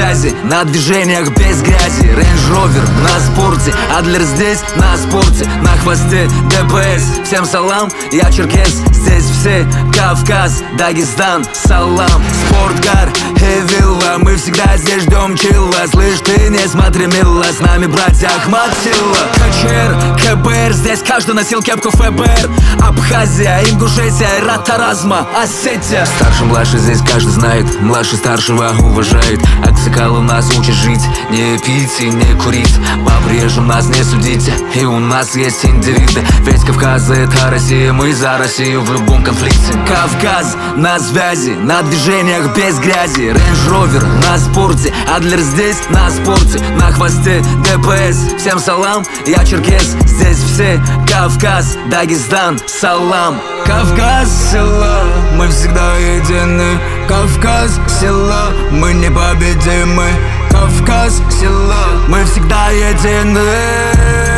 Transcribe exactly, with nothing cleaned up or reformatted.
связи, на движениях без грязи. Range Rover на спорте, Адлер здесь на спорте, на хвосте ДПС. Всем салам, я черкес, здесь все Кавказ, Дагестан, салам. Спорткар и вилла, мы всегда здесь ждем чилла. Слышь, ты не смотри, мило, с нами братья Ахмат Силла. КЧР, КБР, здесь каждый носил кепку ФБР. Абхазия, Ингушетия, Ратаразма, Осетия. Старший, младший, здесь каждый знает, младший старшего уважает. Аксакал у нас учит жить, не пить и не курить. По приезжим нас не судите, и у нас есть индивиды. Ведь Кавказ — это Россия, мы за Россию в любом конфликте. Кавказ на связи, на движениях без грязи. Range Rover на спорте, Адлер здесь на спорте, на хвосте ДПС. Всем салам, я черкес, здесь все Кавказ, Дагестан, салам. Кавказ, села, мы всегда едины. Кавказ, села, мы непобедимы. Кавказ, села, мы всегда едины.